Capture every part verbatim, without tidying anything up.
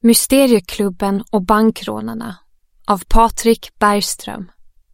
Mysterieklubben och bankrånarna av Patrik Bergström.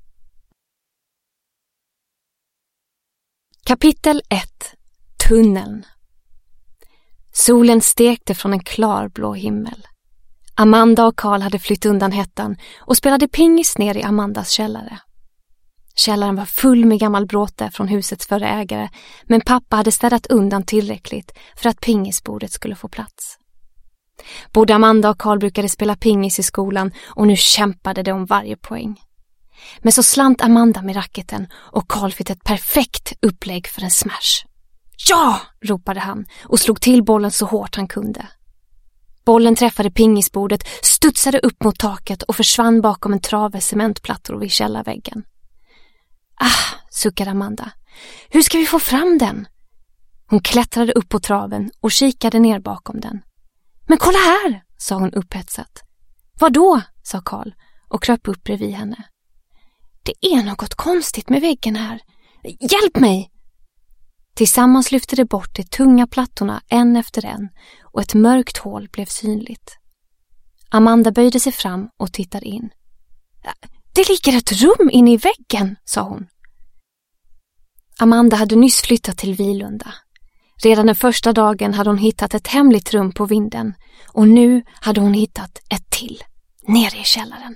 Kapitel ett. Tunneln. Solen stekte från en klar blå himmel. Amanda och Karl hade flytt undan hettan och spelade pingis ner i Amandas källare. Källaren var full med gammal bråte från husets förra ägare, men pappa hade städat undan tillräckligt för att pingisbordet skulle få plats. Både Amanda och Karl brukade spela pingis i skolan och nu kämpade de om varje poäng. Men så slant Amanda med racketen och Karl fick ett perfekt upplägg för en smash. Ja! Ropade han och slog till bollen så hårt han kunde. Bollen träffade pingisbordet, studsade upp mot taket och försvann bakom en trave cementplattor vid källarväggen. Ah, suckade Amanda. Hur ska vi få fram den? Hon klättrade upp på traven och kikade ner bakom den. Men kolla här, sa hon upphetsat. Vadå, sa Karl och kröp upp bredvid henne. Det är något konstigt med väggen här. Hjälp mig! Tillsammans lyfte de bort de tunga plattorna en efter en och ett mörkt hål blev synligt. Amanda böjde sig fram och tittade in. Det ligger ett rum inne i väggen, sa hon. Amanda hade nyss flyttat till Vilunda. Redan den första dagen hade hon hittat ett hemligt rum på vinden och nu hade hon hittat ett till, nere i källaren.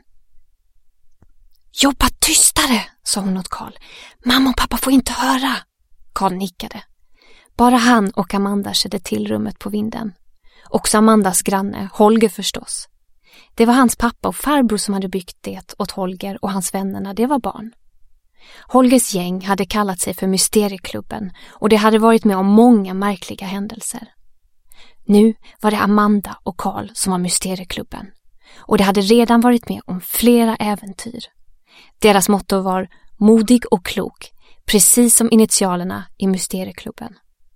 Jobba tystare, sa hon åt Karl. Mamma och pappa får inte höra. Karl nickade. Bara han och Amanda kände till rummet på vinden. Också Amandas granne, Holger förstås. Det var hans pappa och farbror som hade byggt det åt Holger och hans vänner när det var barn. Holgers gäng hade kallat sig för Mysterieklubben och det hade varit med om många märkliga händelser. Nu var det Amanda och Karl som var Mysterieklubben och de hade redan varit med om flera äventyr. Deras motto var modig och klok, precis som initialerna i Mysterieklubben.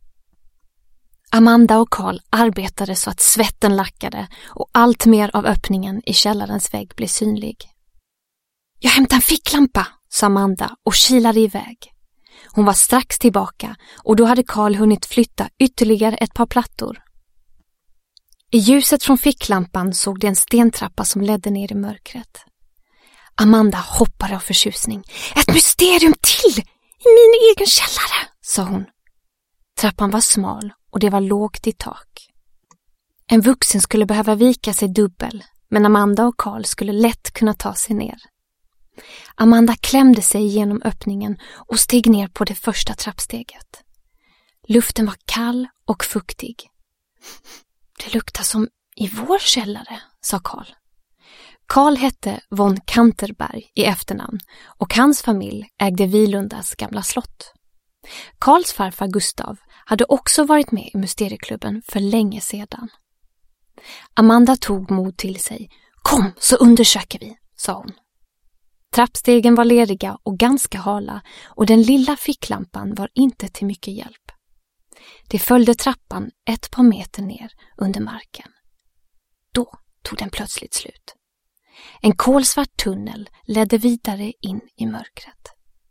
Amanda och Karl arbetade så att svetten lackade och allt mer av öppningen i källarens vägg blev synlig. Jag hämtar en ficklampa, sa Amanda och kilade iväg. Hon var strax tillbaka och då hade Karl hunnit flytta ytterligare ett par plattor. I ljuset från ficklampan såg de en stentrappa som ledde ner i mörkret. Amanda hoppade av förtjusning. Ett mysterium till! I min egen källare, sa hon. Trappan var smal och det var lågt i tak. En vuxen skulle behöva vika sig dubbel, men Amanda och Karl skulle lätt kunna ta sig ner. Amanda klämde sig igenom öppningen och steg ner på det första trappsteget. Luften var kall och fuktig. Det luktar som i vår källare, sa Karl. Karl hette von Kanterberg i efternamn och hans familj ägde Vilundas gamla slott. Karls farfar Gustav hade också varit med i Mysterieklubben för länge sedan. Amanda tog mod till sig. Kom så undersöker vi, sa hon. Trappstegen var lediga och ganska hala och den lilla ficklampan var inte till mycket hjälp. De följde trappan ett par meter ner under marken. Då tog den plötsligt slut. En kolsvart tunnel ledde vidare in i mörkret.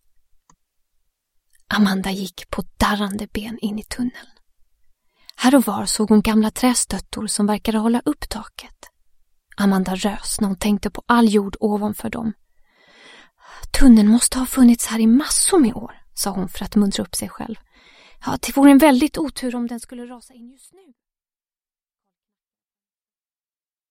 Amanda gick på darrande ben in i tunneln. Här och var såg hon gamla trästöttor som verkade hålla upp taket. Amanda rös när hon tänkte på all jord ovanför dem. Tunneln måste ha funnits här i massor med år, sa hon för att muntra upp sig själv. Ja, det vore en väldigt otur om den skulle rasa in just nu.